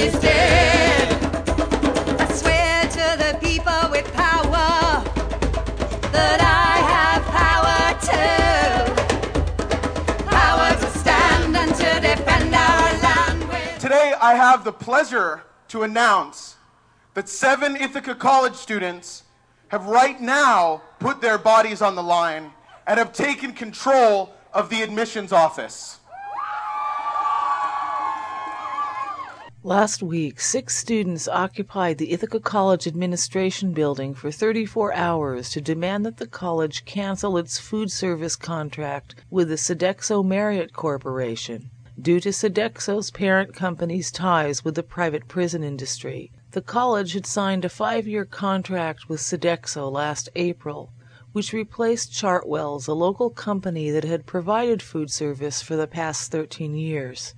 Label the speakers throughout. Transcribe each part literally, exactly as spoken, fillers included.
Speaker 1: is dead. I swear to the people with power that I have power too. Power to stand and to defend our land. With
Speaker 2: Today I have the pleasure to announce that seven Ithaca College students have right now put their bodies on the line and have taken control of the admissions office.
Speaker 3: Last week, six students occupied the Ithaca College administration building for thirty-four hours to demand that the college cancel its food service contract with the Sodexo Marriott Corporation. Due to Sodexo's parent company's ties with the private prison industry, the college had signed a five-year contract with Sodexo last April, which replaced Chartwell's, a local company that had provided food service for the past thirteen years.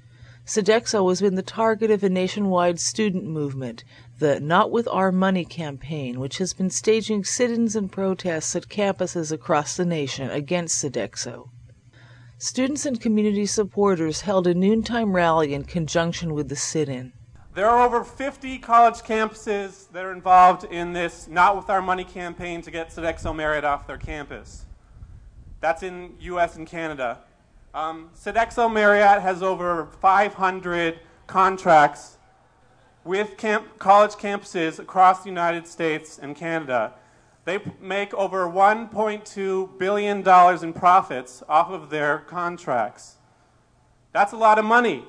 Speaker 3: Sodexo has been the target of a nationwide student movement, the Not With Our Money campaign, which has been staging sit-ins and protests at campuses across the nation against Sodexo. Students and community supporters held a noontime rally in conjunction with the sit-in.
Speaker 4: There are over fifty college campuses that are involved in this Not With Our Money campaign to get Sodexo Marriott off their campus. That's in U S and Canada. Um, Sodexo Marriott has over five hundred contracts with camp college campuses across the United States and Canada. They make over one point two billion dollars in profits off of their contracts. That's a lot of money.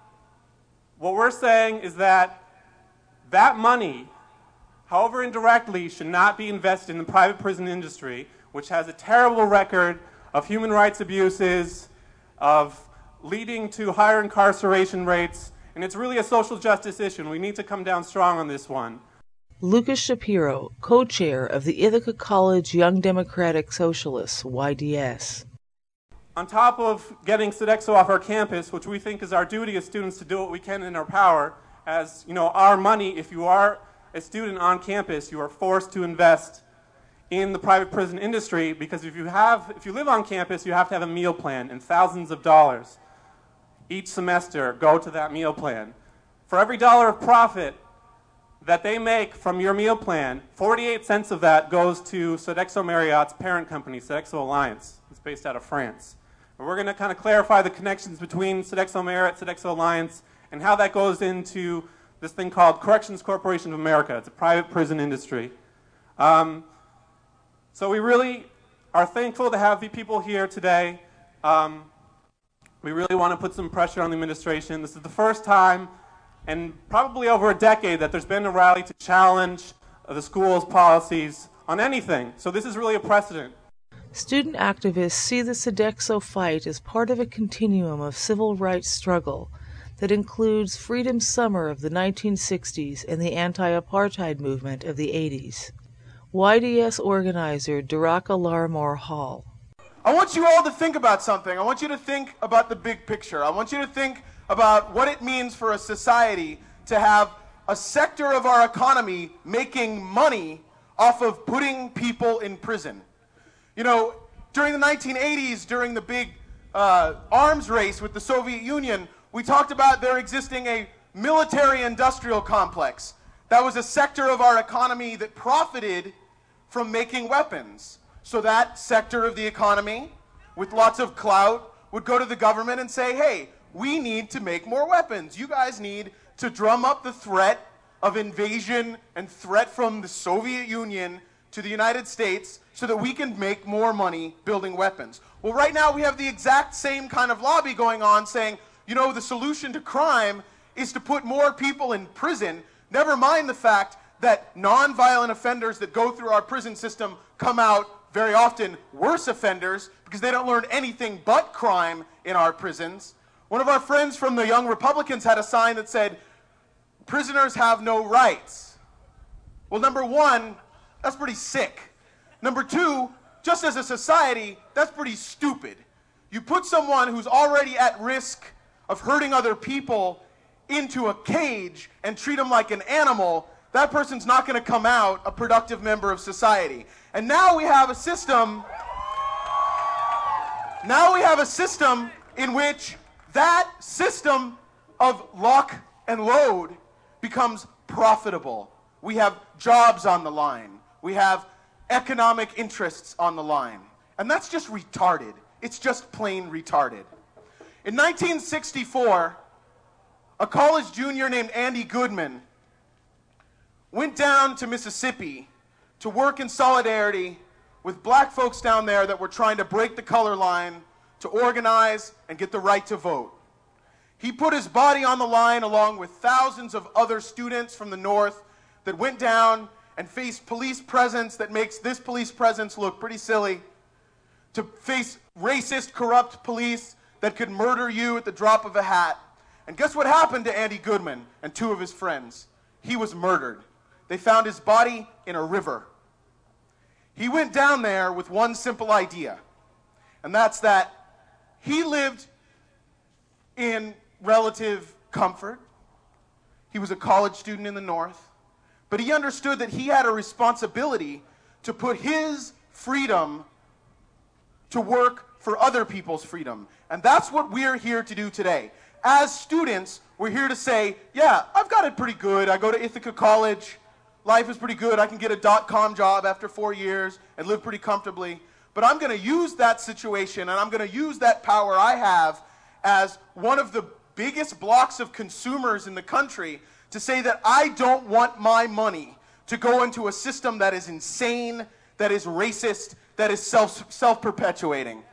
Speaker 4: What we're saying is that that money, however indirectly, should not be invested in the private prison industry, which has a terrible record of human rights abuses, of leading to higher incarceration rates, and it's really a social justice issue, and we need to come down strong on this one.
Speaker 3: Lucas Shapiro, co-chair of the Ithaca College Young Democratic Socialists, Y D S.
Speaker 4: On top of getting Sodexo off our campus, which we think is our duty as students to do what we can in our power, as you know, our money, if you are a student on campus, you are forced to invest in the private prison industry, because if you have, if you live on campus, you have to have a meal plan, and thousands of dollars each semester go to that meal plan. For every dollar of profit that they make from your meal plan, forty-eight cents of that goes to Sodexo Marriott's parent company, Sodexo Alliance. It's based out of France. And we're going to kind of clarify the connections between Sodexo Marriott, Sodexo Alliance, and how that goes into this thing called Corrections Corporation of America. It's a private prison industry. Um, so we really are thankful to have the people here today. Um, we really want to put some pressure on the administration. This is the first time in probably over a decade that there's been a rally to challenge the school's policies on anything. So this is really a precedent.
Speaker 3: Student activists see the Sodexo fight as part of a continuum of civil rights struggle that includes Freedom Summer of the nineteen sixties and the anti-apartheid movement of the eighties. Y D S organizer Duraka Larmore Hall.
Speaker 2: I want you all to think about something. I want you to think about the big picture. I want you to think about what it means for a society to have a sector of our economy making money off of putting people in prison. You know, during the nineteen eighties, during the big uh, arms race with the Soviet Union, we talked about there existing a military-industrial complex. That was a sector of our economy that profited from making weapons. So that sector of the economy, with lots of clout, would go to the government and say, hey, we need to make more weapons. You guys need to drum up the threat of invasion and threat from the Soviet Union to the United States so that we can make more money building weapons. Well, right now we have the exact same kind of lobby going on saying, you know, the solution to crime is to put more people in prison. Never mind the fact that non-violent offenders that go through our prison system come out very often worse offenders because they don't learn anything but crime in our prisons. One of our friends from the Young Republicans had a sign that said, prisoners have no rights. Well, number one, that's pretty sick. Number two, just as a society, that's pretty stupid. You put someone who's already at risk of hurting other people into a cage and treat them like an animal, that person's not going to come out a productive member of society. And now we have a system, now we have a system in which that system of lock and load becomes profitable. We have jobs on the line. We have economic interests on the line. And that's just retarded. It's just plain retarded. In nineteen sixty-four, a college junior named Andy Goodman went down to Mississippi to work in solidarity with black folks down there that were trying to break the color line, to organize and get the right to vote. He put his body on the line along with thousands of other students from the North that went down and faced police presence that makes this police presence look pretty silly, to face racist, corrupt police that could murder you at the drop of a hat. And guess what happened to Andy Goodman and two of his friends? He was murdered. They found his body in a river. He went down there with one simple idea, and that's that he lived in relative comfort. He was a college student in the North, but he understood that he had a responsibility to put his freedom to work for other people's freedom. And that's what we're here to do today. As students, we're here to say, yeah, I've got it pretty good. I go to Ithaca College. Life is pretty good. I can get a dot-com job after four years and live pretty comfortably. But I'm going to use that situation, and I'm going to use that power I have as one of the biggest blocks of consumers in the country to say that I don't want my money to go into a system that is insane, that is racist, that is self, self-perpetuating.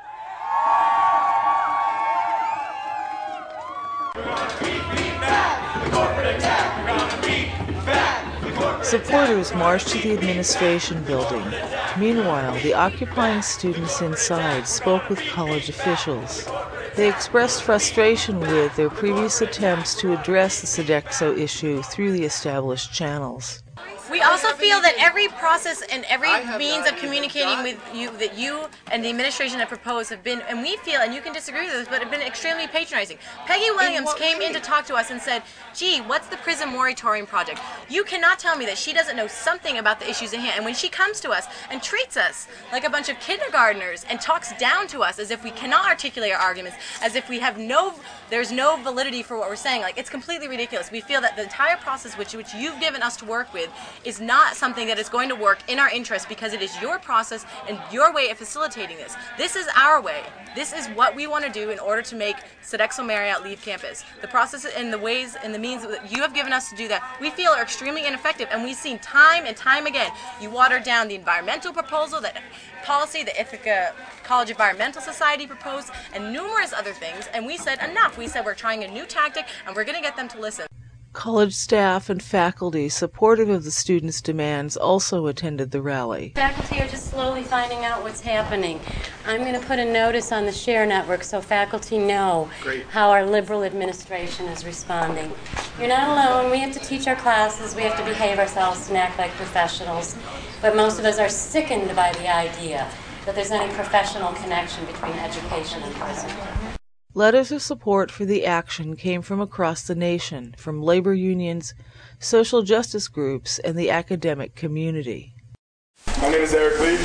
Speaker 3: Supporters marched to the administration building. Meanwhile, the occupying students inside spoke with college officials. They expressed frustration with their previous attempts to address the Sodexo issue through the established channels.
Speaker 5: We also feel that every process and every means of communicating with you that you and the administration have proposed have been, and we feel, and you can disagree with this, but have been extremely patronizing. Peggy Williams came in to talk to us and said, gee, what's the prison moratorium project? You cannot tell me that she doesn't know something about the issues at hand. And when she comes to us and treats us like a bunch of kindergartners and talks down to us as if we cannot articulate our arguments, as if we have no, there's no validity for what we're saying, like it's completely ridiculous. We feel that the entire process which, which you've given us to work with is not something that is going to work in our interest because it is your process and your way of facilitating this. This is our way. This is what we want to do in order to make Sodexo Marriott leave campus. The process and the ways and the means that you have given us to do that we feel are extremely ineffective, and we've seen time and time again you water down the environmental proposal, that policy the Ithaca College Environmental Society proposed, and numerous other things, and we said enough. We said we're trying a new tactic and we're going to get them to listen.
Speaker 3: College staff and faculty supportive of the students' demands also attended the rally.
Speaker 6: Faculty are just slowly finding out what's happening. I'm going to put a notice on the Share Network so faculty know Great. How our liberal administration is responding. You're not alone. We have to teach our classes. We have to behave ourselves and act like professionals. But most of us are sickened by the idea that there's any professional connection between education and prison.
Speaker 3: Letters of support for the action came from across the nation, from labor unions, social justice groups, and the academic community.
Speaker 7: My name is Eric Lee.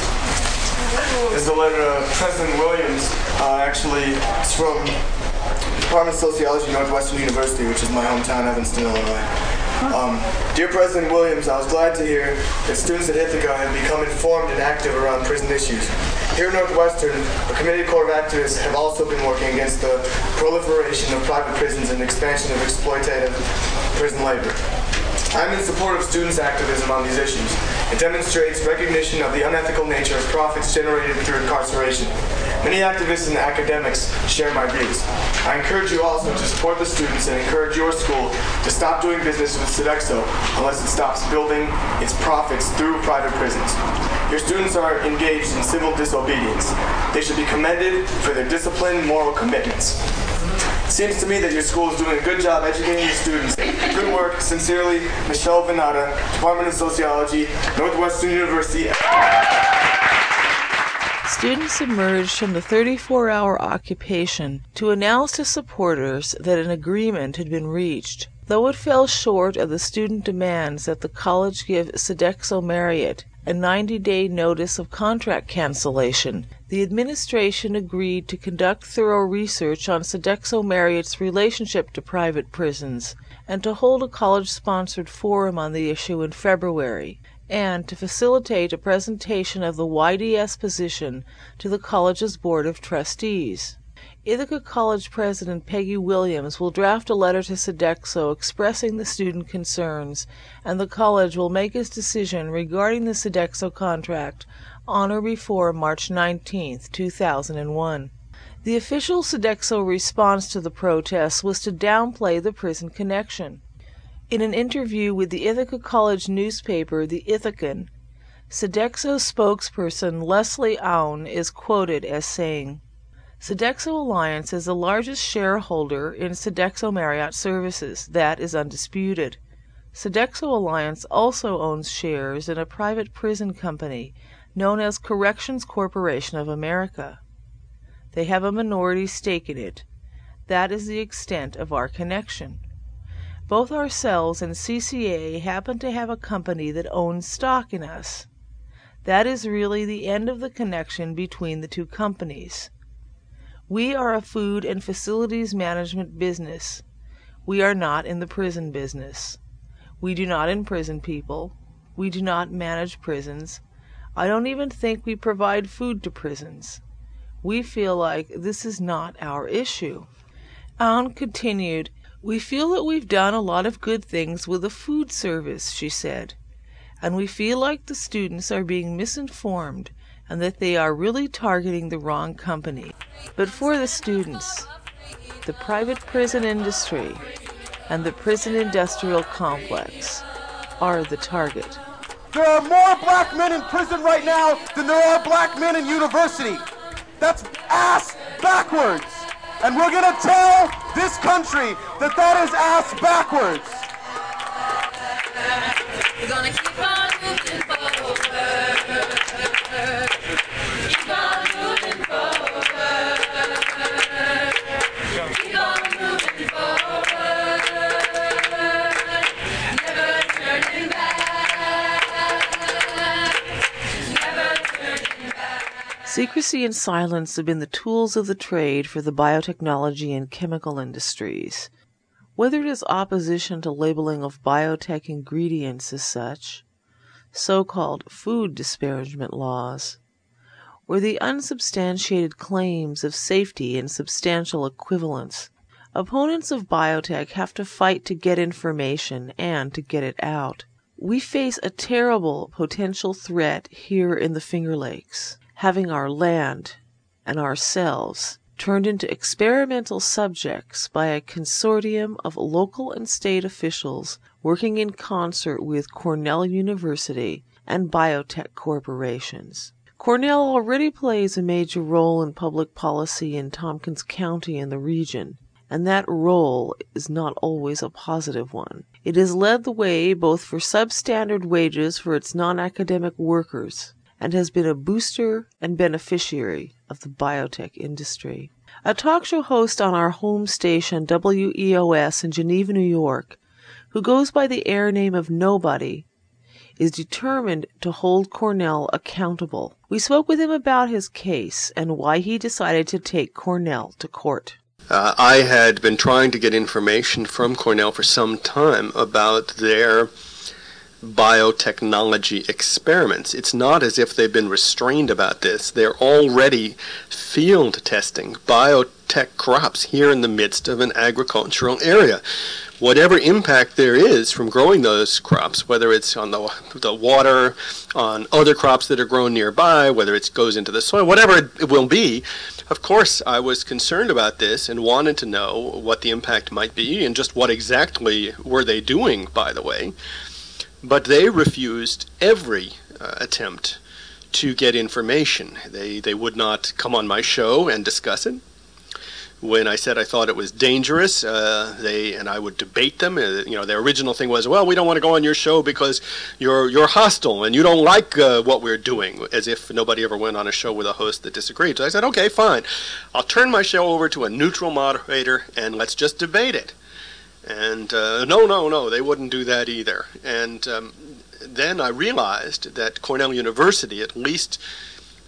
Speaker 7: This is a letter to President Williams. Uh, actually, it's from the Department of Sociology, Northwestern University, which is my hometown, Evanston, Illinois. Um, Dear President Williams, I was glad to hear that students at Ithaca have become informed and active around prison issues. Here at Northwestern, a committed core of activists have also been working against the proliferation of private prisons and expansion of exploitative prison labor. I'm in support of students' activism on these issues. It demonstrates recognition of the unethical nature of profits generated through incarceration. Many activists and academics share my views. I encourage you also to support the students and encourage your school to stop doing business with Sodexo unless it stops building its profits through private prisons. Your students are engaged in civil disobedience. They should be commended for their disciplined moral commitments. It seems to me that your school is doing a good job educating your students. Good work. Sincerely, Michelle Venata, Department of Sociology, Northwestern University.
Speaker 3: Students emerged from the thirty-four hour occupation to announce to supporters that an agreement had been reached. Though it fell short of the student demands that the college give Sodexo Marriott a ninety day notice of contract cancellation, The administration agreed to conduct thorough research on Sodexo Marriott's relationship to private prisons and to hold a college-sponsored forum on the issue in February, and to facilitate a presentation of the Y D S position to the college's Board of Trustees. Ithaca College President Peggy Williams will draft a letter to Sodexo expressing the student concerns, and the college will make its decision regarding the Sodexo contract on or before March nineteenth, two thousand one. The official Sodexo response to the protests was to downplay the prison connection. In an interview with the Ithaca College newspaper, The Ithacan, Sodexo spokesperson Leslie Aun is quoted as saying, "Sodexo Alliance is the largest shareholder in Sodexo Marriott Services. That is undisputed. Sodexo Alliance also owns shares in a private prison company known as Corrections Corporation of America. They have a minority stake in it. That is the extent of our connection. Both ourselves and C C A happen to have a company that owns stock in us. That is really the end of the connection between the two companies. We are a food and facilities management business. We are not in the prison business. We do not imprison people. We do not manage prisons. I don't even think we provide food to prisons. We feel like this is not our issue." Aun continued, "We feel that we've done a lot of good things with the food service," she said, "and we feel like the students are being misinformed and that they are really targeting the wrong company. But for the students, the private prison industry and the prison industrial complex are the target."
Speaker 2: There are more black men in prison right now than there are black men in university. That's ass backwards. And we're going to tell this country that that is ass backwards.
Speaker 1: We're gonna keep on moving forward. Keep on moving forward. Keep on moving forward. Never turning back. Never turning back.
Speaker 3: Secrecy and silence have been the tools of the trade for the biotechnology and chemical industries. Whether it is opposition to labeling of biotech ingredients as such, so-called food disparagement laws, or the unsubstantiated claims of safety and substantial equivalence, opponents of biotech have to fight to get information and to get it out. We face a terrible potential threat here in the Finger Lakes, having our land and ourselves turned into experimental subjects by a consortium of local and state officials working in concert with Cornell University and biotech corporations. Cornell already plays a major role in public policy in Tompkins County and the region, and that role is not always a positive one. It has led the way both for substandard wages for its non-academic workers and has been a booster and beneficiary of the biotech industry. A talk show host on our home station W E O S in Geneva, New York, who goes by the air name of Nobody, is determined to hold Cornell accountable. We spoke with him about his case and why he decided to take Cornell to court.
Speaker 8: Uh, I had been trying to get information from Cornell for some time about their biotechnology experiments. It's not as if they've been restrained about this. They're already field testing biotech crops here in the midst of an agricultural area. Whatever impact there is from growing those crops, whether it's on the, the water, on other crops that are grown nearby, whether it goes into the soil, whatever it will be, of course I was concerned about this and wanted to know what the impact might be and just what exactly were they doing, by the way. But they refused every uh, attempt to get information. They they would not come on my show and discuss it. When I said I thought it was dangerous, uh, they and I would debate them. Uh, you know, their original thing was, well, we don't want to go on your show because you're you're hostile and you don't like uh, what we're doing, as if nobody ever went on a show with a host that disagreed. So I said, okay, fine. I'll turn my show over to a neutral moderator and let's just debate it. And uh, no, no, no, they wouldn't do that either. And um, then I realized that Cornell University, at least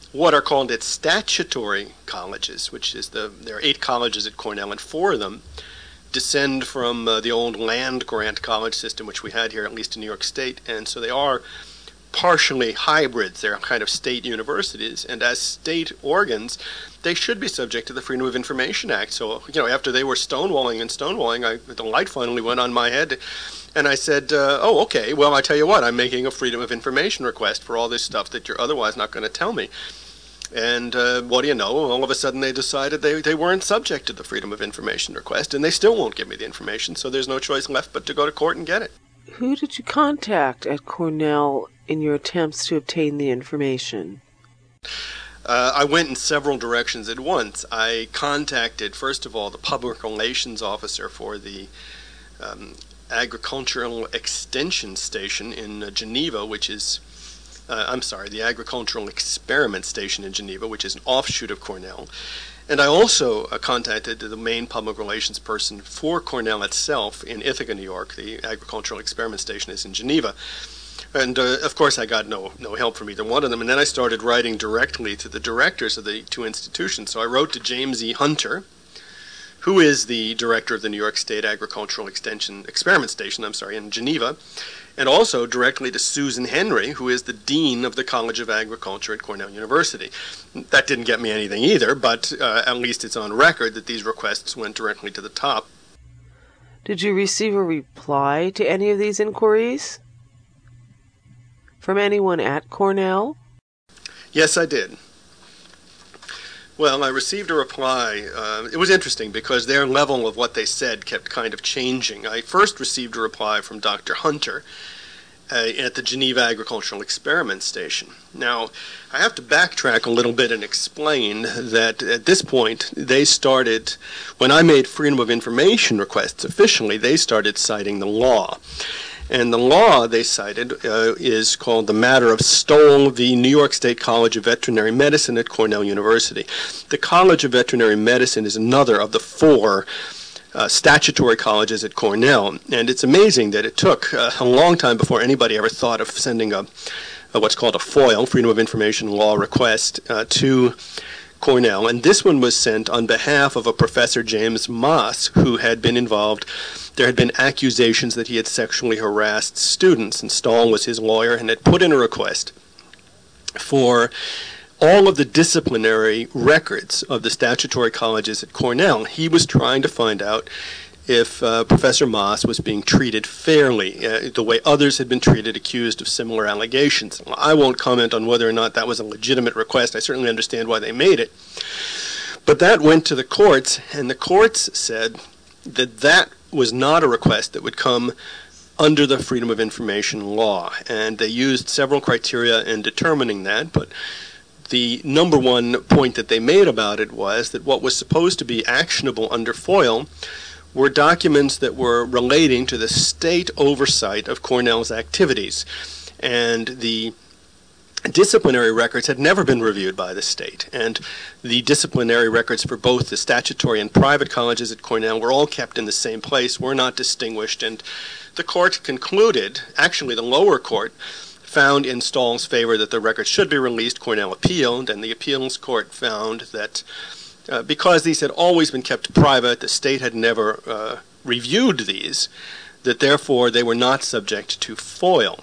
Speaker 8: what are called its statutory colleges, which is the, there are eight colleges at Cornell, and four of them descend from uh, the old land-grant college system, which we had here, at least in New York State, and so they are partially hybrids. They're kind of state universities, and as state organs, they should be subject to the Freedom of Information Act. So, you know, after they were stonewalling and stonewalling, I, the light finally went on my head, and I said, uh, oh, okay, well, I tell you what, I'm making a Freedom of Information request for all this stuff that you're otherwise not going to tell me. And uh, what do you know, all of a sudden they decided they, they weren't subject to the Freedom of Information request, and they still won't give me the information, so there's no choice left but to go to court and get it.
Speaker 3: Who did you contact at Cornell in your attempts to obtain the information?
Speaker 8: Uh, I went in several directions at once. I contacted, first of all, the public relations officer for the um, Agricultural Extension Station in uh, Geneva, which is, uh, I'm sorry, the Agricultural Experiment Station in Geneva, which is an offshoot of Cornell. And I also uh, contacted the main public relations person for Cornell itself in Ithaca, New York. The Agricultural Experiment Station is in Geneva. And, uh, of course, I got no, no help from either one of them. And then I started writing directly to the directors of the two institutions. So I wrote to James E. Hunter, who is the director of the New York State Agricultural Extension Experiment Station, I'm sorry, in Geneva, and also directly to Susan Henry, who is the dean of the College of Agriculture at Cornell University. That didn't get me anything either, but uh, at least it's on record that these requests went directly to the top.
Speaker 3: Did you receive a reply to any of these inquiries from anyone at Cornell?
Speaker 8: Yes, I did. Well, I received a reply. Uh, it was interesting because their level of what they said kept kind of changing. I first received a reply from Doctor Hunter uh, at the Geneva Agricultural Experiment Station. Now, I have to backtrack a little bit and explain that at this point they started, when I made Freedom of Information requests officially, they started citing the law. And the law they cited uh, is called the matter of Stoll v. New York State College of Veterinary Medicine at Cornell University. The College of Veterinary Medicine is another of the four uh, statutory colleges at Cornell. And it's amazing that it took uh, a long time before anybody ever thought of sending a, a what's called a FOIL, Freedom of Information Law request, uh, to Cornell. And this one was sent on behalf of a Professor James Moss, who had been involved. There had been accusations that he had sexually harassed students, and Stoll was his lawyer and had put in a request for all of the disciplinary records of the statutory colleges at Cornell. He was trying to find out if uh, Professor Moss was being treated fairly, uh, the way others had been treated accused of similar allegations. Well, I won't comment on whether or not that was a legitimate request. I certainly understand why they made it. But that went to the courts, and the courts said that that was not a request that would come under the Freedom of Information law. And they used several criteria in determining that, but the number one point that they made about it was that what was supposed to be actionable under FOIL were documents that were relating to the state oversight of Cornell's activities. And the disciplinary records had never been reviewed by the state, and the disciplinary records for both the statutory and private colleges at Cornell were all kept in the same place, were not distinguished, and the court concluded, actually the lower court, found in Stoll's favor that the records should be released. Cornell appealed, and the appeals court found that uh, because these had always been kept private, the state had never uh, reviewed these, that therefore they were not subject to FOIL.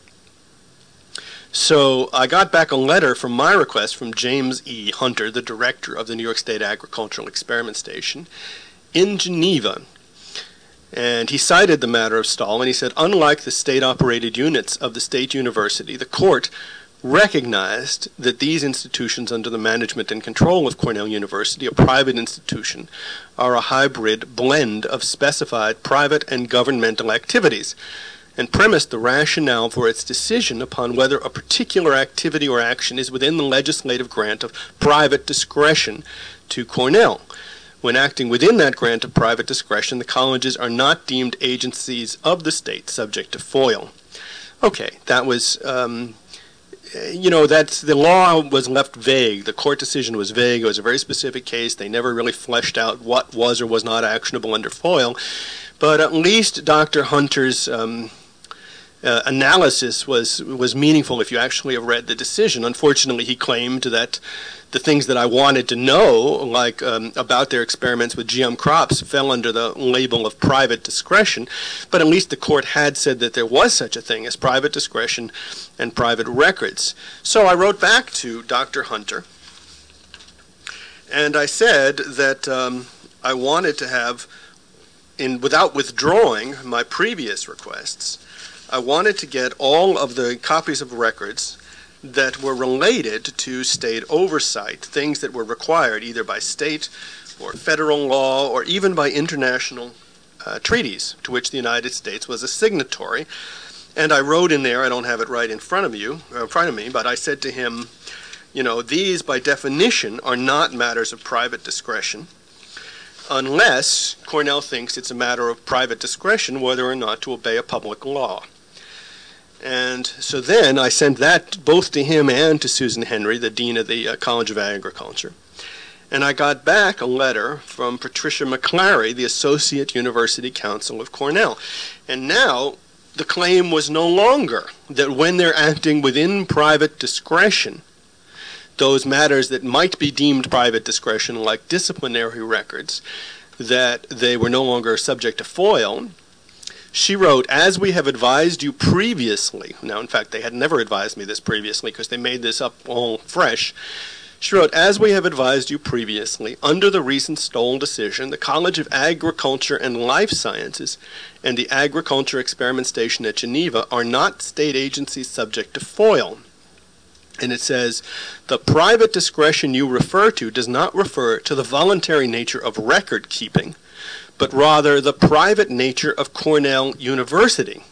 Speaker 8: So I got back a letter from my request from James E. Hunter, the director of the New York State Agricultural Experiment Station, in Geneva. And he cited the matter of Stoll, and he said, unlike the state-operated units of the state university, the court recognized that these institutions under the management and control of Cornell University, a private institution, are a hybrid blend of specified private and governmental activities, and premised the rationale for its decision upon whether a particular activity or action is within the legislative grant of private discretion to Cornell. When acting within that grant of private discretion, the colleges are not deemed agencies of the state subject to FOIL. Okay, that was, um, you know, that's, the law was left vague. The court decision was vague. It was a very specific case. They never really fleshed out what was or was not actionable under FOIL. But at least Doctor Hunter's um, uh, analysis was was meaningful if you actually have read the decision. Unfortunately, he claimed that the things that I wanted to know, like um, about their experiments with G M crops, fell under the label of private discretion, but at least the court had said that there was such a thing as private discretion and private records. So I wrote back to Doctor Hunter, and I said that um, I wanted to have, in without withdrawing my previous requests, I wanted to get all of the copies of records that were related to state oversight, things that were required either by state or federal law or even by international uh, treaties to which the United States was a signatory. And I wrote in there, I don't have it right in front of you, or in front of me, but I said to him, you know, these by definition are not matters of private discretion unless Cornell thinks it's a matter of private discretion whether or not to obey a public law. And so then I sent that both to him and to Susan Henry, the dean of the uh, College of Agriculture. And I got back a letter from Patricia McClary, the Associate University Counsel of Cornell. And now the claim was no longer that when they're acting within private discretion, those matters that might be deemed private discretion, like disciplinary records, that they were no longer subject to FOIL. She wrote, as we have advised you previously, now in fact they had never advised me this previously because they made this up all fresh. She wrote, as we have advised you previously, under the recent Stoll decision, the College of Agriculture and Life Sciences and the Agriculture Experiment Station at Geneva are not state agencies subject to FOIL. And it says, the private discretion you refer to does not refer to the voluntary nature of record keeping, but rather the private nature of Cornell University.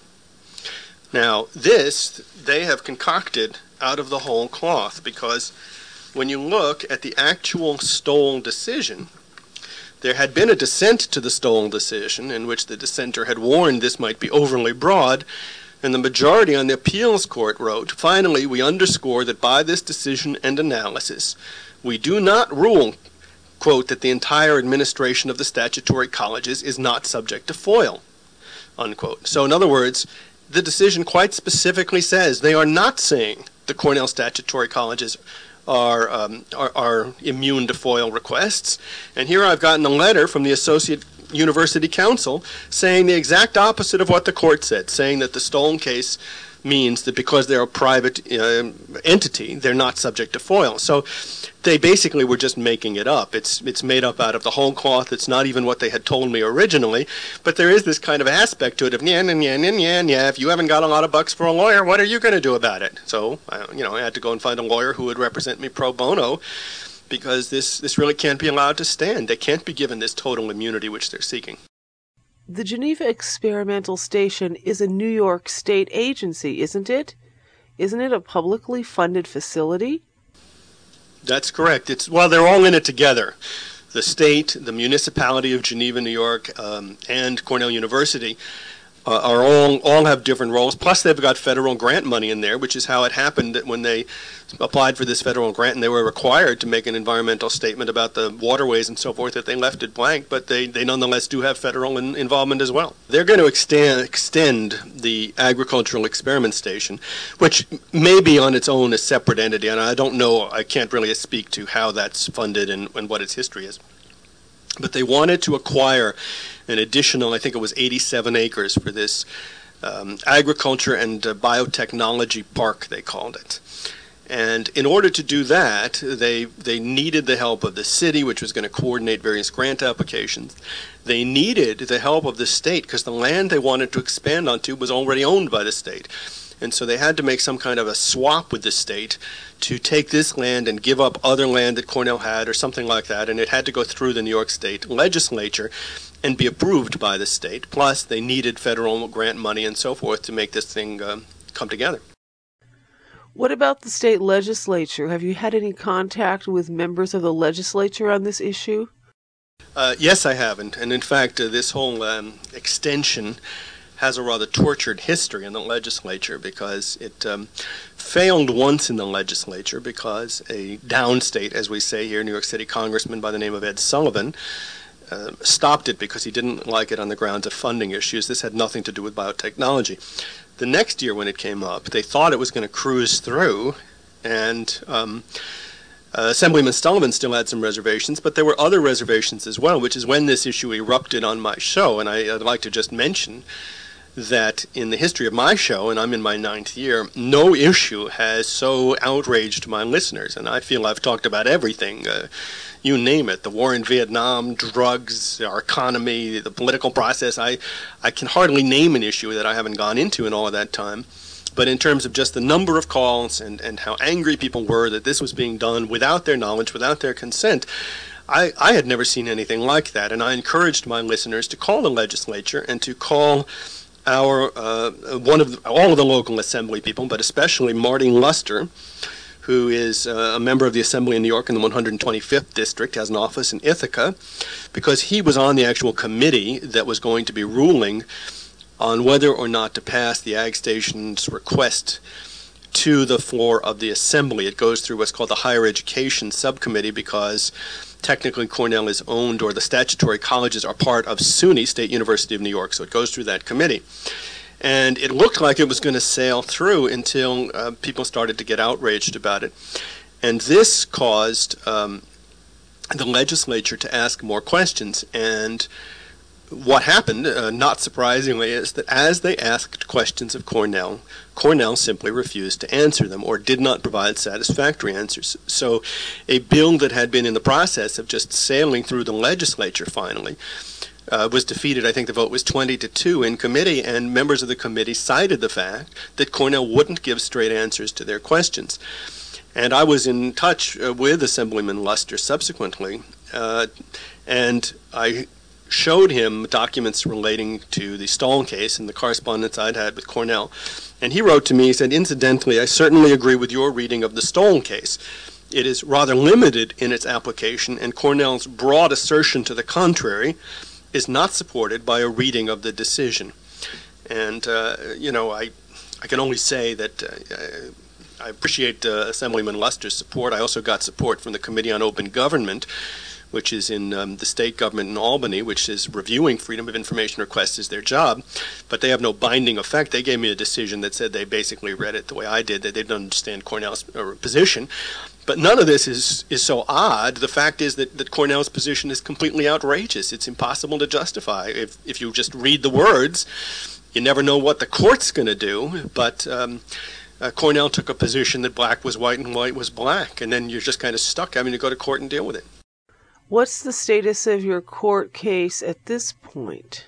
Speaker 8: Now, this they have concocted out of the whole cloth, because when you look at the actual Stoll decision, there had been a dissent to the Stoll decision in which the dissenter had warned this might be overly broad, and the majority on the appeals court wrote, finally, we underscore that by this decision and analysis, we do not rule, quote, that the entire administration of the statutory colleges is not subject to FOIL, unquote. So in other words, the decision quite specifically says they are not saying the Cornell statutory colleges are, um, are, are immune to FOIL requests. And here I've gotten a letter from the Associate University Counsel saying the exact opposite of what the court said, saying that the Stoll case means that because they're a private uh, entity, they're not subject to FOIL. So they basically were just making it up. It's it's made up out of the whole cloth. It's not even what they had told me originally. But there is this kind of aspect to it of, yeah, yeah, yeah, yeah, yeah, if you haven't got a lot of bucks for a lawyer, what are you going to do about it? So, uh, you know, I had to go and find a lawyer who would represent me pro bono, because this, this really can't be allowed to stand. They can't be given this total immunity which they're seeking.
Speaker 3: The Geneva Experimental Station is a New York State agency, isn't it? Isn't it a publicly funded facility?
Speaker 8: That's correct. It's well, they're all in it together. The state, the municipality of Geneva, New York, um, and Cornell University uh, are all all have different roles. Plus, they've got federal grant money in there, which is how it happened that when they applied for this federal grant and they were required to make an environmental statement about the waterways and so forth, that they left it blank, but they, they nonetheless do have federal in, involvement as well. They're going to extend, extend the Agricultural Experiment Station, which may be on its own a separate entity, and I don't know, I can't really speak to how that's funded and, and what its history is. But they wanted to acquire an additional, I think it was eighty-seven acres for this um, agriculture and uh, biotechnology park, they called it. And in order to do that, they they needed the help of the city, which was going to coordinate various grant applications. They needed the help of the state because the land they wanted to expand onto was already owned by the state. And so they had to make some kind of a swap with the state to take this land and give up other land that Cornell had or something like that. And it had to go through the New York State legislature and be approved by the state. Plus, they needed federal grant money and so forth to make this thing uh, come together.
Speaker 3: What about the state legislature? Have you had any contact with members of the legislature on this issue?
Speaker 8: Uh, yes, I haven't. And in fact, uh, this whole um, extension has a rather tortured history in the legislature because it um, failed once in the legislature because a downstate, as we say here, New York City congressman by the name of Ed Sullivan, uh, stopped it because he didn't like it on the grounds of funding issues. This had nothing to do with biotechnology. The next year when it came up, they thought it was going to cruise through, and um, uh, Assemblyman Sullivan still had some reservations, but there were other reservations as well, which is when this issue erupted on my show. And I, I'd like to just mention that in the history of my show, and I'm in my ninth year, no issue has so outraged my listeners. And I feel I've talked about everything, uh, you name it, the war in Vietnam, drugs, our economy, the political process. I, I can hardly name an issue that I haven't gone into in all of that time. But in terms of just the number of calls and, and how angry people were that this was being done without their knowledge, without their consent, I, I had never seen anything like that. And I encouraged my listeners to call the legislature and to call our uh, one of the, all of the local assembly people, but especially Marty Luster, who is uh, a member of the Assembly in New York in the one hundred twenty-fifth District, has an office in Ithaca, because he was on the actual committee that was going to be ruling on whether or not to pass the Ag Station's request to the floor of the Assembly. It goes through what's called the Higher Education Subcommittee because technically Cornell is owned, or the statutory colleges are part of SUNY, State University of New York, so it goes through that committee. And it looked like it was going to sail through until uh, people started to get outraged about it. And this caused um, the legislature to ask more questions. And what happened, uh, not surprisingly, is that as they asked questions of Cornell, Cornell simply refused to answer them or did not provide satisfactory answers. So a bill that had been in the process of just sailing through the legislature finally uh, was defeated. I think the vote was twenty to two in committee, and members of the committee cited the fact that Cornell wouldn't give straight answers to their questions. And I was in touch uh, with Assemblyman Luster subsequently, uh, and I showed him documents relating to the Stahl case and the correspondence I'd had with Cornell. And he wrote to me, he said, incidentally, I certainly agree with your reading of the Stahl case. It is rather limited in its application, and Cornell's broad assertion to the contrary is not supported by a reading of the decision. And, uh, you know, I, I can only say that uh, I appreciate uh, Assemblyman Luster's support. I also got support from the Committee on Open Government, which is in um, the state government in Albany, which is reviewing Freedom of Information requests as their job, but they have no binding effect. They gave me a decision that said they basically read it the way I did, that they didn't understand Cornell's uh, position. But none of this is, is so odd. The fact is that, that Cornell's position is completely outrageous. It's impossible to justify. If, if you just read the words, you never know what the court's going to do, but um, uh, Cornell took a position that black was white and white was black, and then you're just kind of stuck having to go to court and deal with it.
Speaker 3: What's the status of your court case at this point?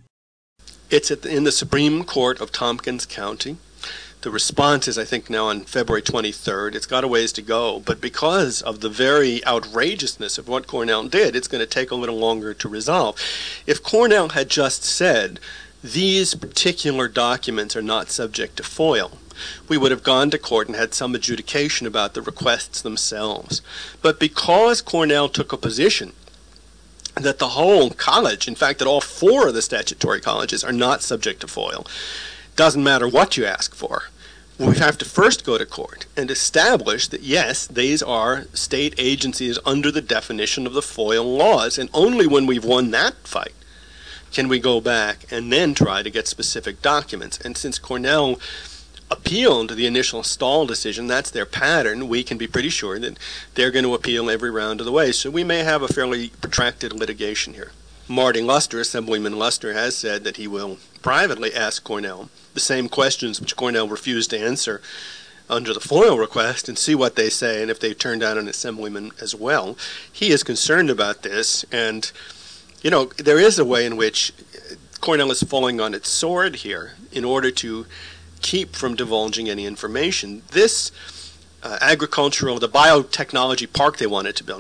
Speaker 8: It's at the, in the Supreme Court of Tompkins County. The response is, I think, now on February twenty-third. It's got a ways to go, but because of the very outrageousness of what Cornell did, it's going to take a little longer to resolve. If Cornell had just said, these particular documents are not subject to FOIL, we would have gone to court and had some adjudication about the requests themselves. But because Cornell took a position that the whole college, in fact, that all four of the statutory colleges are not subject to FOIL, doesn't matter what you ask for. We have to first go to court and establish that, yes, these are state agencies under the definition of the FOIL laws, and only when we've won that fight can we go back and then try to get specific documents. And since Cornell appealed the initial Stahl decision, that's their pattern, we can be pretty sure that they're going to appeal every round of the way. So we may have a fairly protracted litigation here. Marty Luster, Assemblyman Luster, has said that he will privately ask Cornell the same questions which Cornell refused to answer under the FOIL request and see what they say, and if they turn down an assemblyman as well. He is concerned about this, and, you know, there is a way in which Cornell is falling on its sword here in order to keep from divulging any information. This uh, agricultural, the biotechnology park they wanted to build,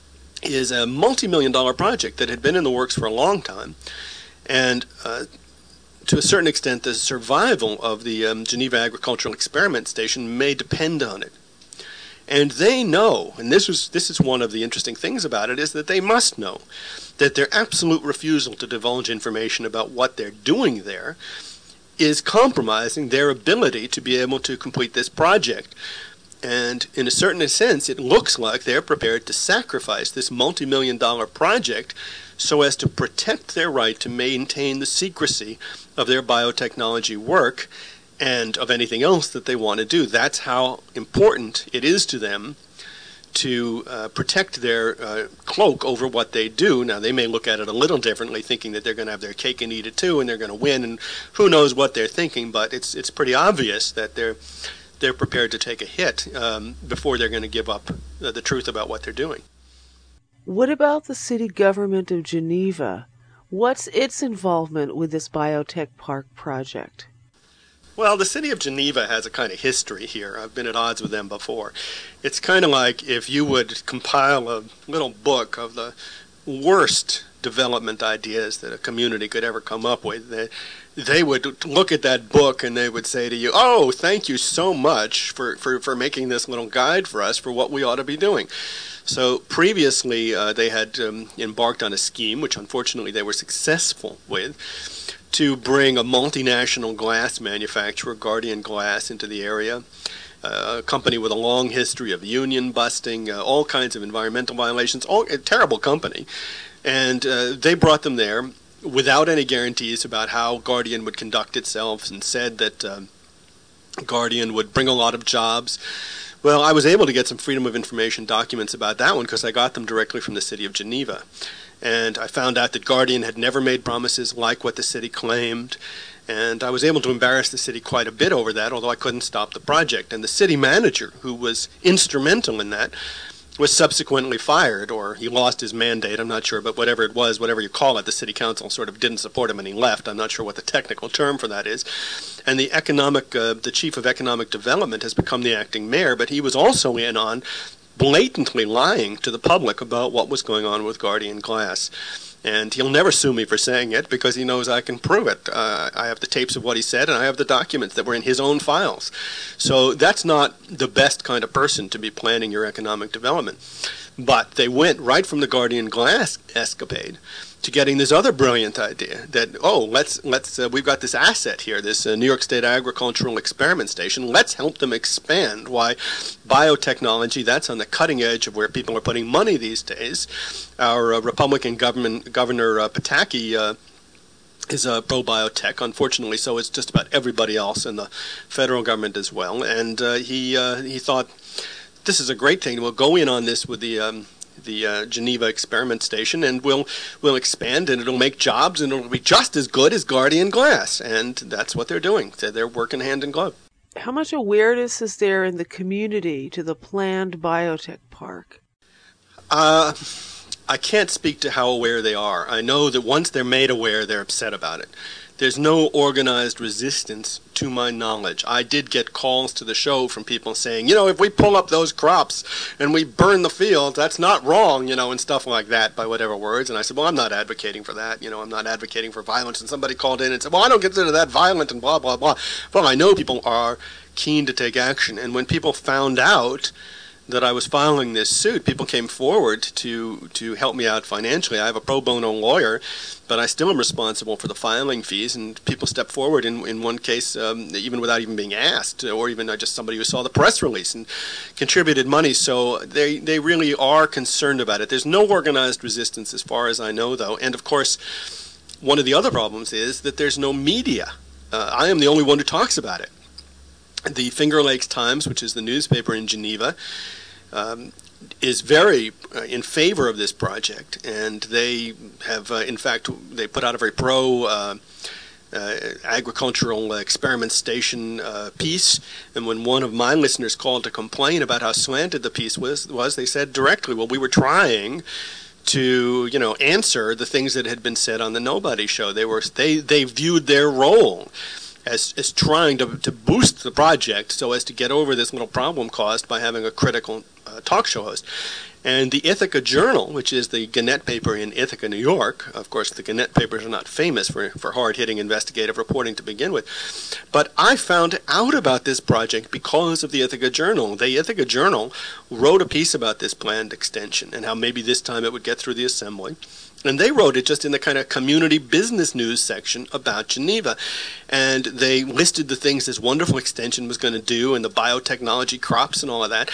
Speaker 8: is a multi-million dollar project that had been in the works for a long time, and uh, to a certain extent the survival of the um, Geneva Agricultural Experiment Station may depend on it. And they know, and this was this is one of the interesting things about it, is that they must know that their absolute refusal to divulge information about what they're doing there is compromising their ability to be able to complete this project. And in a certain sense, it looks like they're prepared to sacrifice this multi-million dollar project so as to protect their right to maintain the secrecy of their biotechnology work and of anything else that they want to do. That's how important it is to them to uh, protect their uh, cloak over what they do. Now, they may look at it a little differently, thinking that they're going to have their cake and eat it too, and they're going to win, and who knows what they're thinking, but it's it's pretty obvious that they're they're prepared to take a hit um, before they're going to give up uh, the truth about what they're doing.
Speaker 3: What about the city government of Geneva? What's its involvement with this biotech park project?
Speaker 8: Well, the city of Geneva has a kind of history here. I've been at odds with them before. It's kind of like if you would compile a little book of the worst development ideas that a community could ever come up with. They, they would look at that book and they would say to you, oh, thank you so much for, for, for making this little guide for us for what we ought to be doing. So previously uh, they had um, embarked on a scheme, which unfortunately they were successful with, to bring a multinational glass manufacturer, Guardian Glass, into the area, uh, a company with a long history of union busting, uh, all kinds of environmental violations, all, a terrible company. And uh, they brought them there without any guarantees about how Guardian would conduct itself, and said that uh, Guardian would bring a lot of jobs. Well, I was able to get some Freedom of Information documents about that one because I got them directly from the city of Geneva. And I found out that Guardian had never made promises like what the city claimed. And I was able to embarrass the city quite a bit over that, although I couldn't stop the project. And the city manager, who was instrumental in that, was subsequently fired, or he lost his mandate, I'm not sure, but whatever it was, whatever you call it, the city council sort of didn't support him and he left. I'm not sure what the technical term for that is. And the economic, uh, the chief of economic development has become the acting mayor, but he was also in on blatantly lying to the public about what was going on with Guardian Glass. And he'll never sue me for saying it because he knows I can prove it. Uh, I have the tapes of what he said, and I have the documents that were in his own files. So that's not the best kind of person to be planning your economic development. But they went right from the Guardian Glass escapade to getting this other brilliant idea that, oh, let's let's uh, we've got this asset here, this uh, New York State Agricultural Experiment Station. Let's help them expand. Why, biotechnology, that's on the cutting edge of where people are putting money these days. Our uh, Republican government Governor uh, Pataki uh, is uh, pro-biotech. Unfortunately, so is just about everybody else in the federal government as well. And uh, he uh, he thought, this is a great thing. We'll go in on this with the um, the uh, Geneva Experiment Station, and we'll we'll expand, and it'll make jobs, and it'll be just as good as Guardian Glass. And that's what they're doing. So they're working hand in glove.
Speaker 3: How much awareness is there in the community to the planned biotech park?
Speaker 8: Uh, I can't speak to how aware they are. I know that once they're made aware, they're upset about it. There's no organized resistance to my knowledge. I did get calls to the show from people saying, you know, if we pull up those crops and we burn the field, that's not wrong, you know, and stuff like that, by whatever words. And I said, well, I'm not advocating for that. You know, I'm not advocating for violence. And somebody called in and said, well, I don't consider that violent and blah, blah, blah. Well, I know people are keen to take action. And when people found out that I was filing this suit, people came forward to to help me out financially. I have a pro bono lawyer, but I still am responsible for the filing fees, and people stepped forward in, in one case, um, even without even being asked, or even just somebody who saw the press release and contributed money. So they, they really are concerned about it. There's no organized resistance as far as I know, though. And, of course, one of the other problems is that there's no media. Uh, I am the only one who talks about it. The Finger Lakes Times, which is the newspaper in Geneva, Um, is very uh, in favor of this project, and they have, uh, in fact, they put out a very pro uh, uh, agricultural experiment station uh, piece. And when one of my listeners called to complain about how slanted the piece was, was they said directly, well, we were trying to, you know, answer the things that had been said on the Nobody Show. They were they they viewed their role as as trying to to boost the project so as to get over this little problem caused by having a critical uh, talk show host. And the Ithaca Journal, which is the Gannett paper in Ithaca, New York, of course the Gannett papers are not famous for, for hard-hitting investigative reporting to begin with, but I found out about this project because of the Ithaca Journal. The Ithaca Journal wrote a piece about this planned extension and how maybe this time it would get through the assembly. And they wrote it just in the kind of community business news section about Geneva. And they listed the things this wonderful extension was going to do and the biotechnology crops and all of that.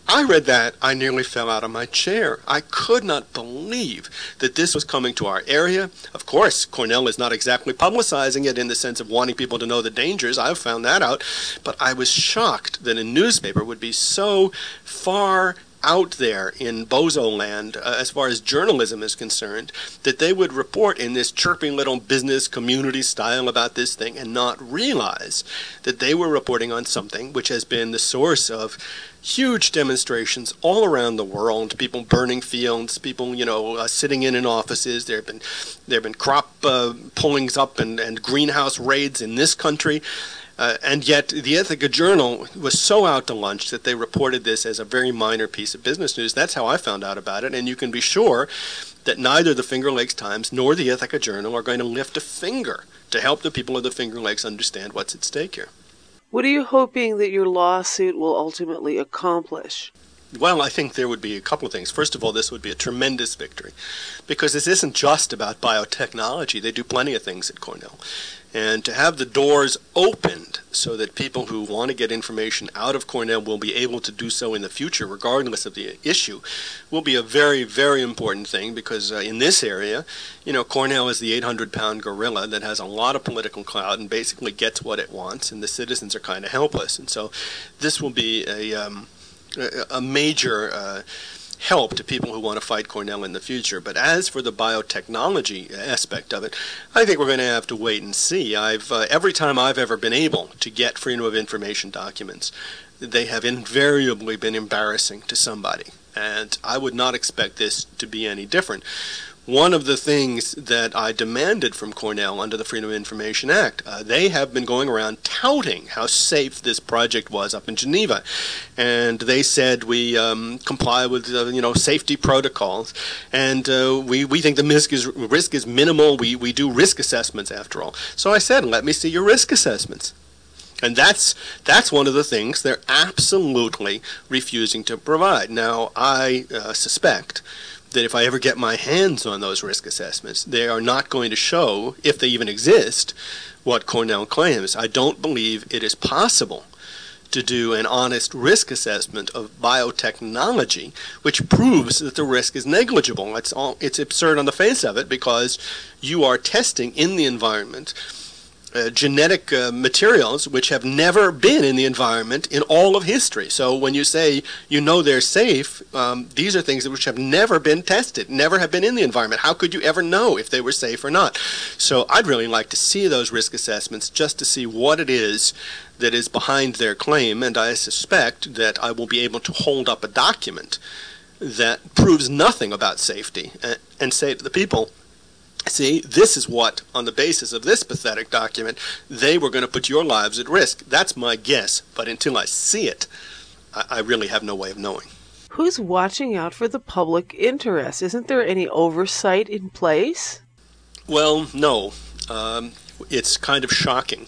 Speaker 8: I read that, I nearly fell out of my chair. I could not believe that this was coming to our area. Of course, Cornell is not exactly publicizing it in the sense of wanting people to know the dangers. I've found that out. But I was shocked that a newspaper would be so far out there in bozo land, uh, as far as journalism is concerned, that they would report in this chirping little business community style about this thing and not realize that they were reporting on something which has been the source of huge demonstrations all around the world, people burning fields, people, you know, uh, sitting in in offices. There have been there have been crop uh, pullings up and, and greenhouse raids in this country. Uh, and yet the Ithaca Journal was so out to lunch that they reported this as a very minor piece of business news. That's how I found out about it. And you can be sure that neither the Finger Lakes Times nor the Ithaca Journal are going to lift a finger to help the people of the Finger Lakes understand what's at stake here.
Speaker 3: What are you hoping that your lawsuit will ultimately accomplish?
Speaker 8: Well, I think there would be a couple of things. First of all, this would be a tremendous victory, because this isn't just about biotechnology. They do plenty of things at Cornell. And to have the doors opened so that people who want to get information out of Cornell will be able to do so in the future, regardless of the issue, will be a very, very important thing, because uh, in this area, you know, Cornell is the eight hundred pound gorilla that has a lot of political clout and basically gets what it wants, and the citizens are kind of helpless. And so this will be a, um, a, a major uh, help to people who want to fight Cornell in the future. But as for the biotechnology aspect of it, I think we're going to have to wait and see. I've uh, every time I've ever been able to get Freedom of Information documents, they have invariably been embarrassing to somebody. And I would not expect this to be any different. One of the things that I demanded from Cornell under the Freedom of Information Act, uh, they have been going around touting how safe this project was up in Geneva. And they said we um, comply with uh, you know, safety protocols, and uh, we, we think the risk is, risk is minimal. We, we do risk assessments after all. So I said, let me see your risk assessments. And that's that's one of the things they're absolutely refusing to provide. Now, I uh, suspect that if I ever get my hands on those risk assessments, they are not going to show, if they even exist, what Cornell claims. I don't believe it is possible to do an honest risk assessment of biotechnology which proves that the risk is negligible. It's all, it's absurd on the face of it, because you are testing in the environment Uh, genetic uh, materials which have never been in the environment in all of history. So when you say you know they're safe, um, these are things which have never been tested, never have been in the environment. How could you ever know if they were safe or not? So I'd really like to see those risk assessments just to see what it is that is behind their claim, and I suspect that I will be able to hold up a document that proves nothing about safety and, and say to the people, see, this is what, on the basis of this pathetic document, they were going to put your lives at risk. That's my guess, but until I see it, I, I really have no way of knowing.
Speaker 3: Who's watching out for the public interest? Isn't there any oversight in place?
Speaker 8: Well, no. Um, it's kind of shocking.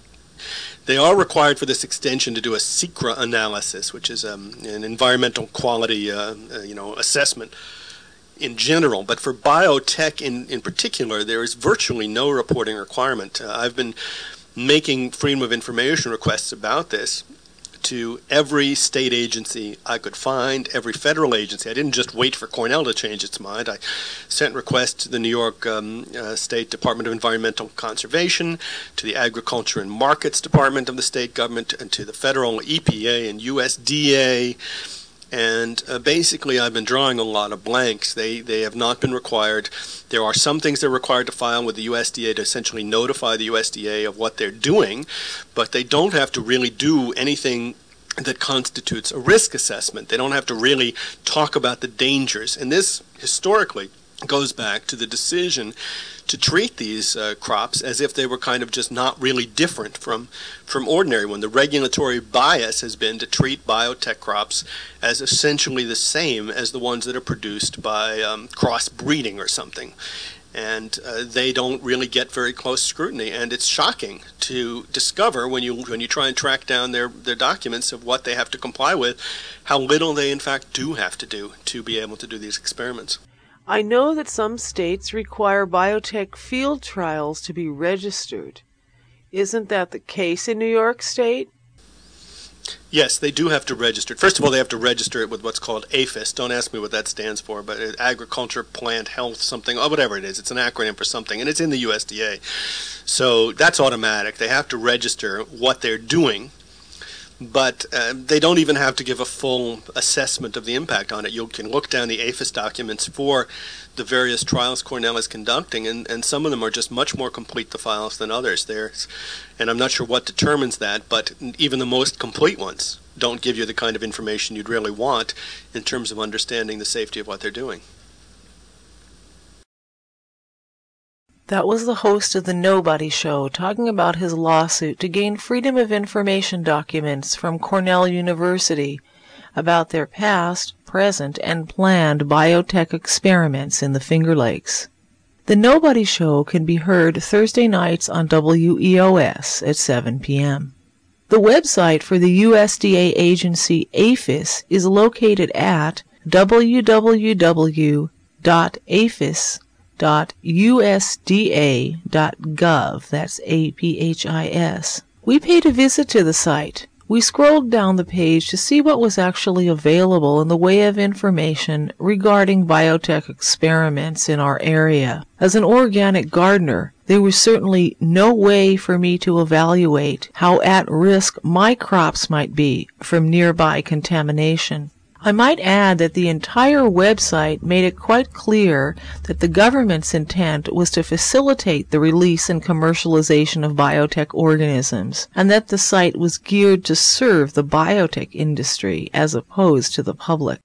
Speaker 8: They are required for this extension to do a SECRA analysis, which is um, an environmental quality uh, uh, you know, assessment in general, but for biotech in, in particular, there is virtually no reporting requirement. Uh, I've been making Freedom of Information requests about this to every state agency I could find, every federal agency. I didn't just wait for Cornell to change its mind. I sent requests to the New York um, uh, State Department of Environmental Conservation, to the Agriculture and Markets Department of the state government, and to the federal E P A and U S D A. And uh, basically, I've been drawing a lot of blanks. They they have not been required. There are some things they're required to file with the U S D A to essentially notify the U S D A of what they're doing, but they don't have to really do anything that constitutes a risk assessment. They don't have to really talk about the dangers. And this, historically, goes back to the decision to treat these uh, crops as if they were kind of just not really different from from ordinary one. The regulatory bias has been to treat biotech crops as essentially the same as the ones that are produced by um, crossbreeding or something. And uh, they don't really get very close scrutiny. And it's shocking to discover when you when you try and track down their, their documents of what they have to comply with, how little they in fact do have to do to be able to do these experiments.
Speaker 3: I know that some states require biotech field trials to be registered. Isn't that the case in New York State?
Speaker 8: Yes, they do have to register it. First of all, they have to register it with what's called APHIS. Don't ask me what that stands for, but uh, Agriculture, Plant, Health, something, or whatever it is. It's an acronym for something, and it's in the U S D A. So that's automatic. They have to register what they're doing, but uh, they don't even have to give a full assessment of the impact on it. You can look down the APHIS documents for the various trials Cornell is conducting, and, and some of them are just much more complete, the files, than others. There's, and I'm not sure what determines that, but even the most complete ones don't give you the kind of information you'd really want in terms of understanding the safety of what they're doing.
Speaker 3: That was the host of The Nobody Show talking about his lawsuit to gain Freedom of Information documents from Cornell University about their past, present, and planned biotech experiments in the Finger Lakes. The Nobody Show can be heard Thursday nights on W E O S at seven p.m. The website for the U S D A agency APHIS is located at w w w dot aphis dot u s d a dot gov. That's A P H I S. We paid a visit to the site. We scrolled down the page to see what was actually available in the way of information regarding biotech experiments in our area. As an organic gardener, there was certainly no way for me to evaluate how at risk my crops might be from nearby contamination. I might add that the entire website made it quite clear that the government's intent was to facilitate the release and commercialization of biotech organisms, and that the site was geared to serve the biotech industry as opposed to the public.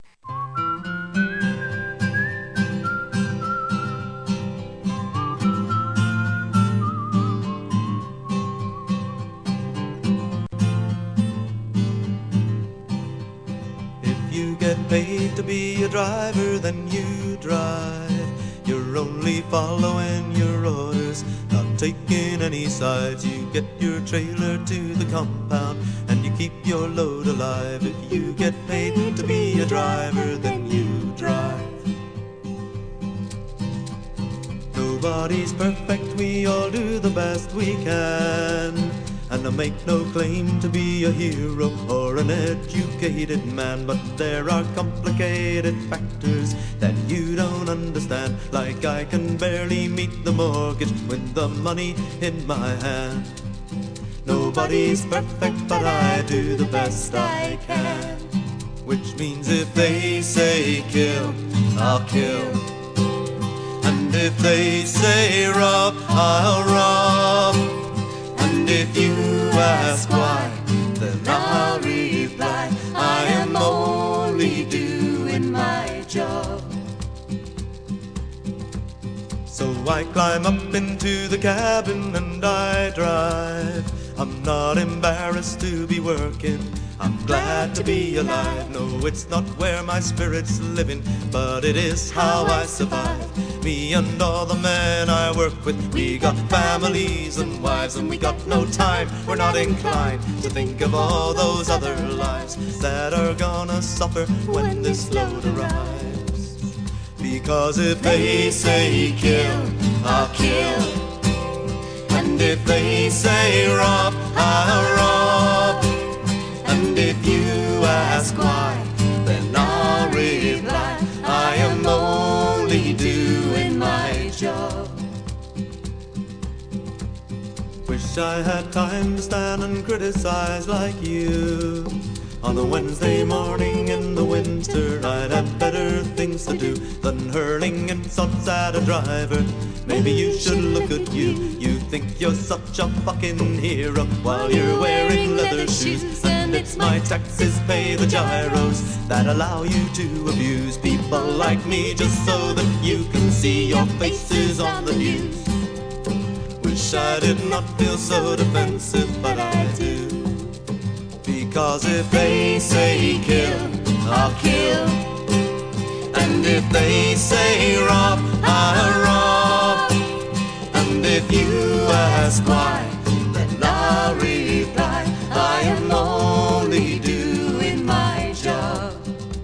Speaker 9: Paid to be a driver, then you drive. You're only following your orders, not taking any sides. You get your trailer to the compound and you keep your load alive. If you get paid to be a driver, then you drive. Nobody's perfect, we all do the best we can. And I make no claim to be a hero or an educated man, but there are complicated factors that you don't understand. Like I can barely meet the mortgage with the money in my hand. Nobody's perfect, but I do the best I can. Which means if they say kill, I'll kill. And if they say rob, I'll rob. And if you ask why, then I'll reply, I am only doing my job. So I climb up into the cabin and I drive. I'm not embarrassed to be working, I'm glad to be alive. No, it's not where my spirit's living, but it is how I survive. Me and all the men I work with, we got families and wives, and we got no time, we're not inclined to think of all those other lives that are gonna suffer when this load arrives. Because if they say kill, I'll kill. And if they say rob, I'll rob. And if you ask why, then I'll reply, I am only doing my job. Wish I had time to stand and criticize like you. On a Wednesday morning in the winter, I'd have better things to do than hurling insults at a driver. Maybe you should look at you. You think you're such a fucking hero while you're wearing leather shoes. And it's my taxes pay the gyros that allow you to abuse people like me just so that you can see your faces on the news. Wish I did not feel so defensive, but I do. Because if they say kill, I'll kill. And if they say rob, I'll rob. And if you ask why, then I'll reply, I am only doing my job.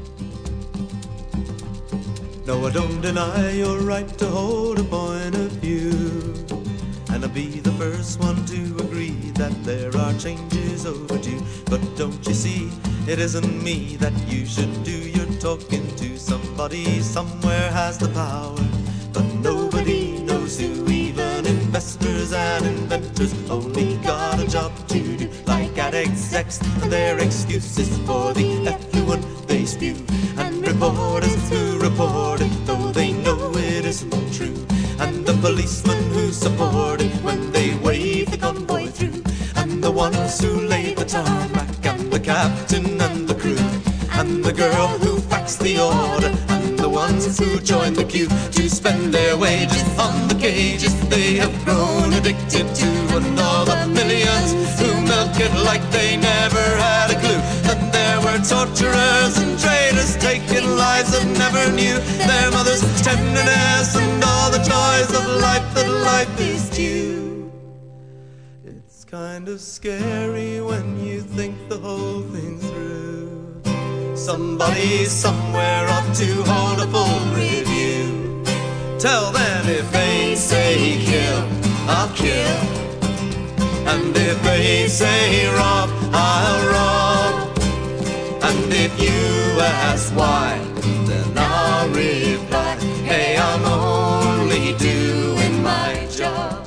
Speaker 9: No, I don't deny your right to hold a point of view, and I'll be the first one to agree that there are changes overdue. But don't you see, it isn't me that you should do your talking to. Somebody somewhere has the power, but nobody knows who. Even investors and inventors only got a job to do. Like at execs and their excuses for the effluent they spew. And reporters who report it, though they know it isn't true. And the policemen who support it when they wave the convoy through. And the ones who lay the tarmac, and the captain and the crew. And the girl who faxed the order, and the ones who join the queue to spend their wages on the cages they have grown addicted to. And all the millions who milk it like they never had a clue that there were torturers and traitors taking lives that never knew their mother's tenderness and all the joys of life that life is due. It's kind of scary when you think the whole thing through. Somebody somewhere ought to hold a full review. Tell them if they say kill, I'll kill. And if they say rob, I'll rob. And if you ask why, then I'll reply, hey, I'm only doing my job.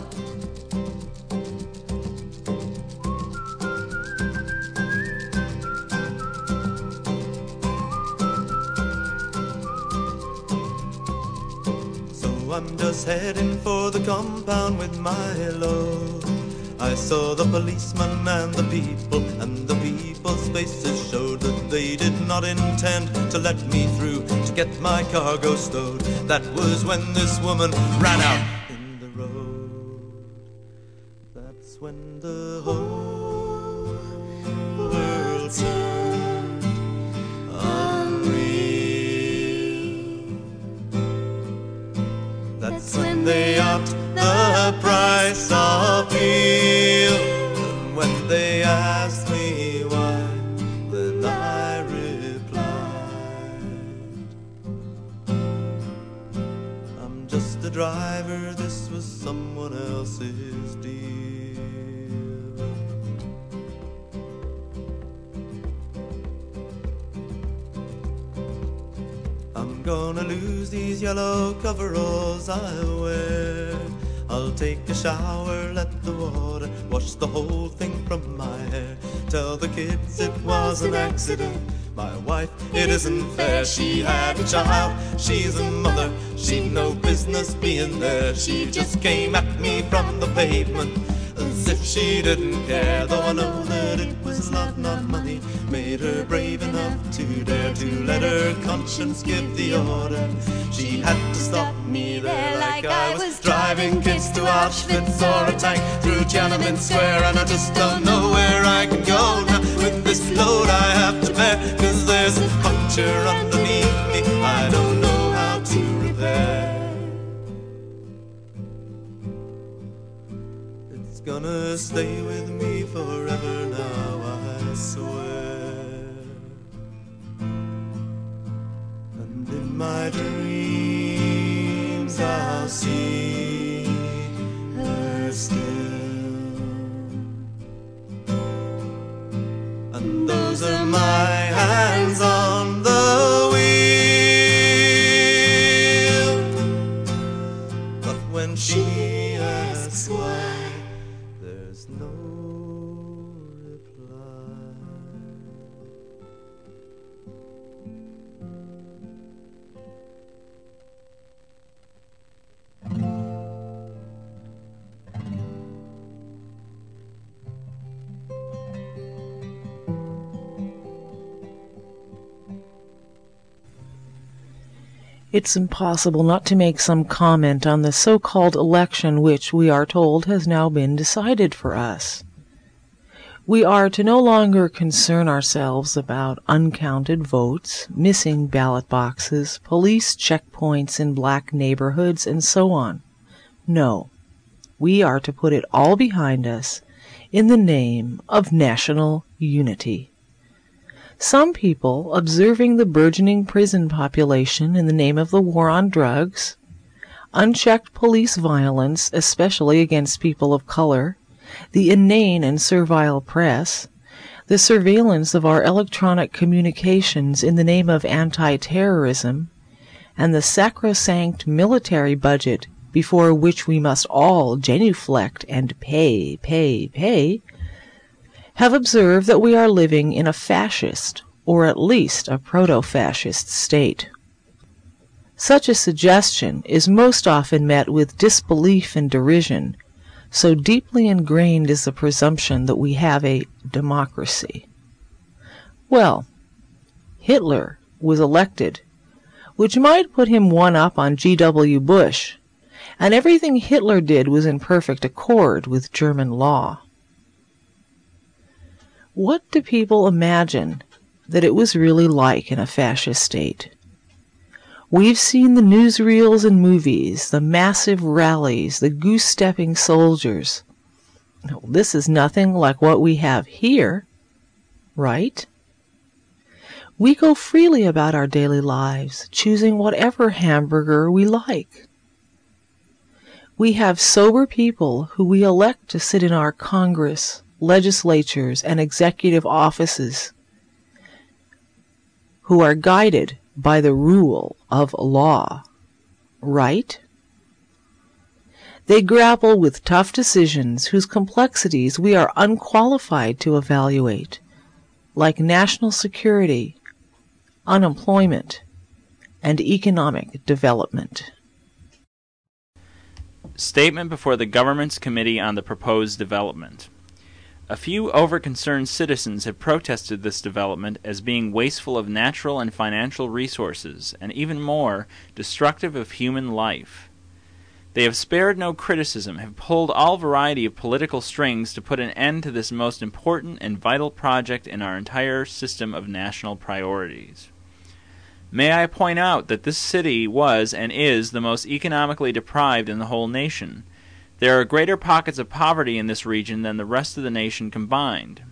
Speaker 9: I'm just heading for the compound with my load. I saw the policeman and the people, and the people's faces showed that they did not intend to let me through to get my cargo stowed. That was when this woman ran out in the road. That's when the whole world turned unreal. That's when they upped the price of fuel. And when they asked me why, then I replied, I'm just a driver, this was someone else's deal. I'm gonna lose these yellow coveralls I wear. I'll take a shower, let the water wash the whole thing from my hair. Tell the kids it was an accident. My wife, it isn't fair. She had a child, she's a mother. She'd no business being there. She just came at me from the pavement as if she didn't care. Though I know that it was love, not money, made her brave enough to dare to let her conscience give the order. She had to stop me there like I was driving kids to Auschwitz or a tank through Tiananmen Square. And I just don't know where I can go now with this load I have to bear. Cause there's a puncture underneath me I don't know how to repair. It's gonna stay with me forever now, I swear. And in my dreams I'll see her still. And those are my hands on the wheel. But when she asks why, there's no reply.
Speaker 3: It's impossible not to make some comment on the so-called election which, we are told, has now been decided for us. We are to no longer concern ourselves about uncounted votes, missing ballot boxes, police checkpoints in black neighborhoods, and so on. No, we are to put it all behind us in the name of national unity. Some people, observing the burgeoning prison population in the name of the war on drugs, unchecked police violence, especially against people of color, the inane and servile press, the surveillance of our electronic communications in the name of anti-terrorism, and the sacrosanct military budget before which we must all genuflect and pay, pay, pay, have observed that we are living in a fascist, or at least a proto-fascist state. Such a suggestion is most often met with disbelief and derision, so deeply ingrained is the presumption that we have a democracy. Well, Hitler was elected, which might put him one up on G W Bush, and everything Hitler did was in perfect accord with German law. What do people imagine that it was really like in a fascist state? We've seen the newsreels and movies, the massive rallies, the goose-stepping soldiers. This is nothing like what we have here, right? We go freely about our daily lives, choosing whatever hamburger we like. We have sober people who we elect to sit in our Congress, legislatures, and executive offices, who are guided by the rule of law, right? They grapple with tough decisions whose complexities we are unqualified to evaluate, like national security, unemployment, and economic development.
Speaker 10: Statement before the Government's Committee on the Proposed Development. A few over-concerned citizens have protested this development as being wasteful of natural and financial resources, and even more, destructive of human life. They have spared no criticism, have pulled all variety of political strings to put an end to this most important and vital project in our entire system of national priorities. May I point out that this city was and is the most economically deprived in the whole nation. There are greater pockets of poverty in this region than the rest of the nation combined.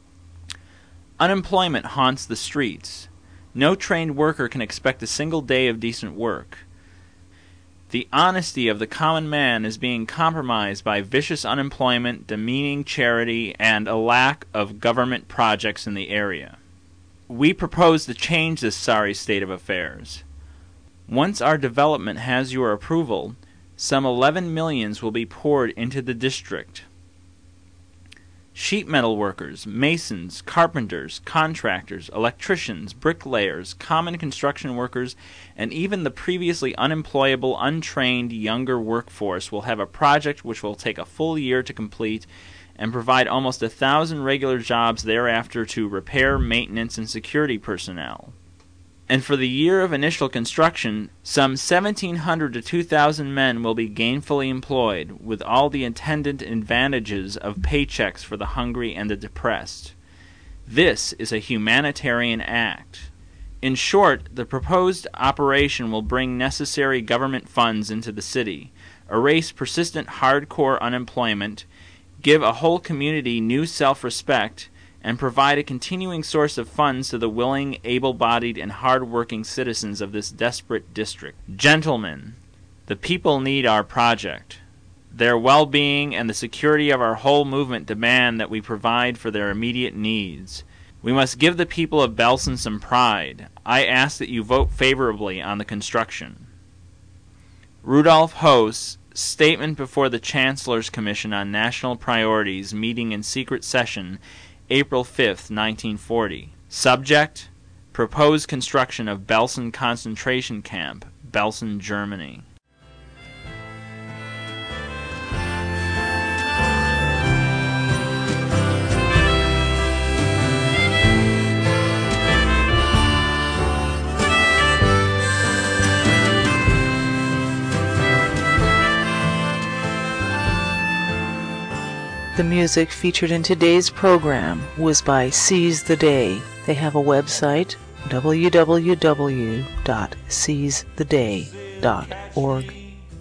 Speaker 10: Unemployment haunts the streets. No trained worker can expect a single day of decent work. The honesty of the common man is being compromised by vicious unemployment, demeaning charity, and a lack of government projects in the area. We propose to change this sorry state of affairs. Once our development has your approval, some eleven millions will be poured into the district. Sheet metal workers, masons, carpenters, contractors, electricians, bricklayers, common construction workers, and even the previously unemployable, untrained younger workforce will have a project which will take a full year to complete and provide almost a thousand regular jobs thereafter to repair, maintenance, and security personnel. And for the year of initial construction, some seventeen hundred to two thousand men will be gainfully employed, with all the attendant advantages of paychecks for the hungry and the depressed. This is a humanitarian act. In short, the proposed operation will bring necessary government funds into the city, erase persistent hardcore unemployment, give a whole community new self-respect, and provide a continuing source of funds to the willing, able-bodied, and hard-working citizens of this desperate district. Gentlemen, the people need our project. Their well-being and the security of our whole movement demand that we provide for their immediate needs. We must give the people of Belsen some pride. I ask that you vote favorably on the construction. Rudolf Hoos, Statement before the Chancellor's Commission on National Priorities, meeting in secret session, April fifth, nineteen forty. Subject: Proposed construction of Belsen concentration camp, Belsen, Germany.
Speaker 3: The music featured in today's program was by Seize the Day. They have a website, w w w dot seize the day dot org.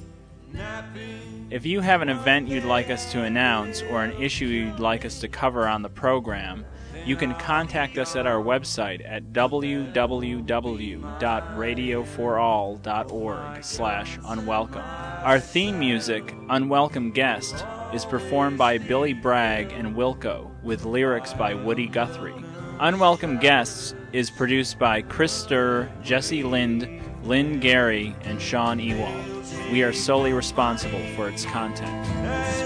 Speaker 10: If you have an event you'd like us to announce or an issue you'd like us to cover on the program, You can contact us at our website at w w w dot radio for all dot org slash unwelcome. Our theme music, Unwelcome Guest, is performed by Billy Bragg and Wilco, with lyrics by Woody Guthrie. Unwelcome Guests is produced by Chris Sturr, Jesse Lind, Lynn Gary, and Sean Ewald. We are solely responsible for its content.